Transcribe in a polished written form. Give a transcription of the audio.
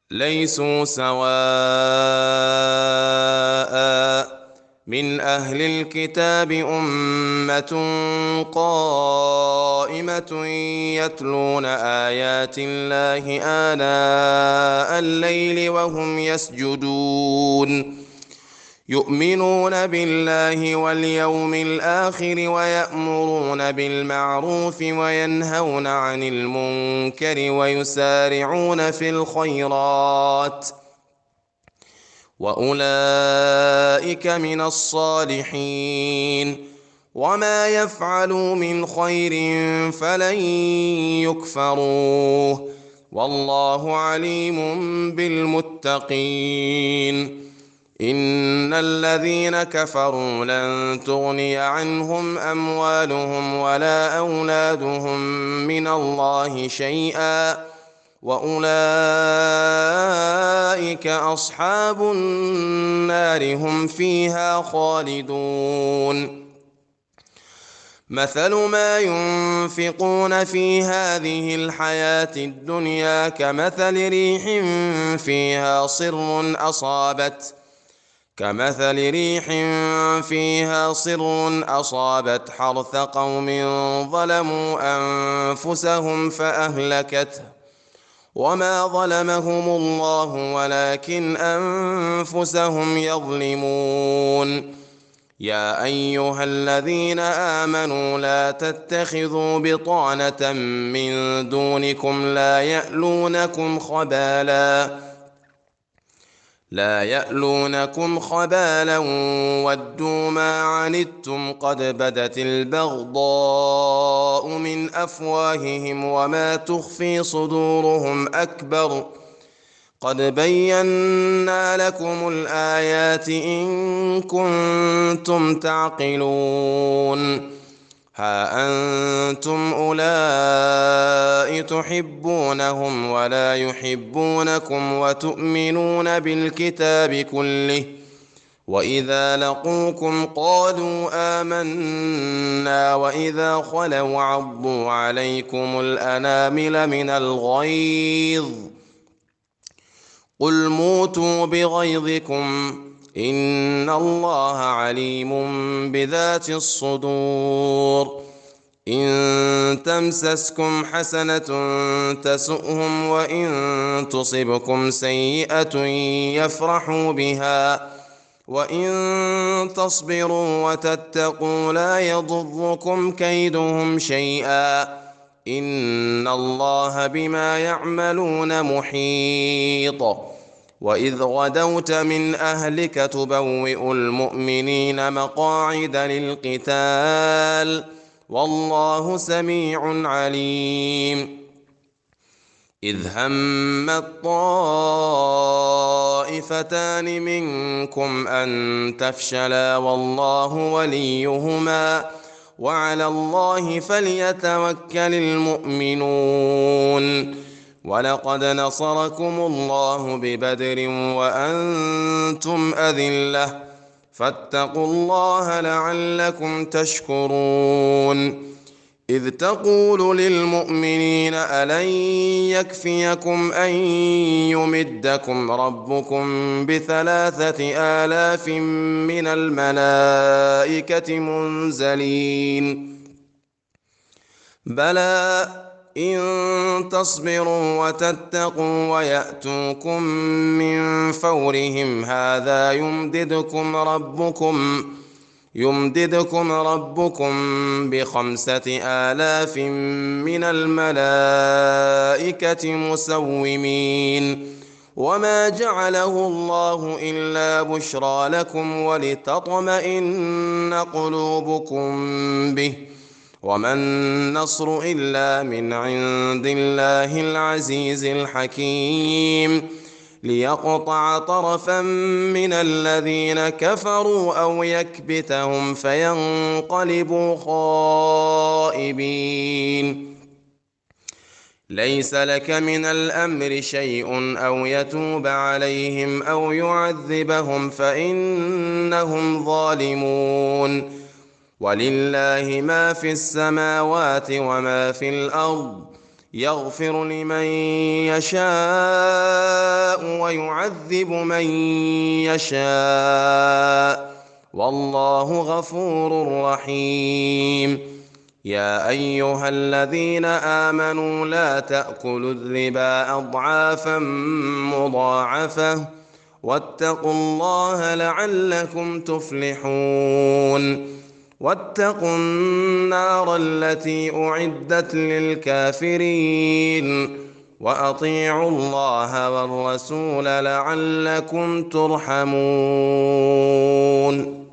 ليسوا سواء. من أهل الكتاب أمة قائمة يتلون آيات الله آناء الليل وهم يسجدون يؤمنون بالله واليوم الآخر ويأمرون بالمعروف وينهون عن المنكر ويسارعون في الخيرات وأولئك من الصالحين وما يفعلوا من خير فلن يكفروه والله عليم بالمتقين. إن الذين كفروا لن تغني عنهم أموالهم ولا أولادهم من الله شيئا وأولئك أصحاب النار هم فيها خالدون. مثل ما ينفقون في هذه الحياة الدنيا كمثل ريح فيها صر أصابت حرث قوم ظلموا أنفسهم فأهلكته وما ظلمهم الله ولكن أنفسهم يظلمون. يا أيها الذين آمنوا لا تتخذوا بطانة من دونكم لا يألونكم خبالا ودوا ما عنتم قد بدت البغضاء من أفواههم وما تخفي صدورهم أكبر قد بينا لكم الآيات إن كنتم تعقلون. ها أنتم أولئك تحبونهم ولا يحبونكم وتؤمنون بالكتاب كله وإذا لقوكم قالوا آمنا وإذا خلوا عضوا عليكم الأنامل من الغيظ قل موتوا بغيظكم إن الله عليم بذات الصدور. إن تمسسكم حسنة تسؤهم وإن تصبكم سيئة يفرحوا بها وإن تصبروا وتتقوا لا يضركم كيدهم شيئا إن الله بما يعملون محيط. وإذ غدوت من أهلك تبوئ المؤمنين مقاعد للقتال والله سميع عليم. إذ هم الطائفتان منكم أن تفشلا والله وليهما وعلى الله فليتوكل المؤمنون. ولقد نصركم الله ببدر وأنتم أذلة فاتقوا الله لعلكم تشكرون. إذ تقول للمؤمنين ألن يكفيكم أن يمدكم ربكم ب3,000 من الملائكة منزلين بلى إن تصبروا وتتقوا ويأتوكم من فورهم هذا يمددكم ربكم ب5,000 من الملائكة مسومين وما جعله الله إلا بشرى لكم ولتطمئن قلوبكم به وما النصر إلا من عند الله العزيز الحكيم ليقطع طرفا من الذين كفروا أو يكبتهم فينقلبوا خائبين. ليس لك من الأمر شيء أو يتوب عليهم أو يعذبهم فإنهم ظالمون. ولله ما في السماوات وما في الأرض يغفر لمن يشاء ويعذب من يشاء والله غفور رحيم. يا أيها الذين آمنوا لا تأكلوا الربا أضعافا مضاعفة واتقوا الله لعلكم تفلحون. واتقوا النار التي أعدت للكافرين وأطيعوا الله والرسول لعلكم ترحمون.